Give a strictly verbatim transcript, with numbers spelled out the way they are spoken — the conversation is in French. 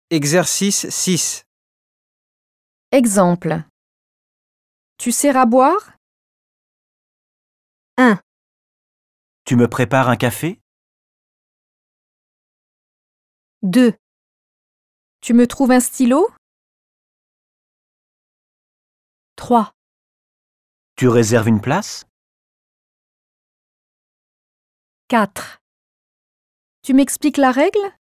Exercice six. Exemple. Tu sers à boire? un. Tu me prépares un café? deux. Tu me trouves un stylo? trois. Tu réserves une place? quatre. Tu m'expliques la règle?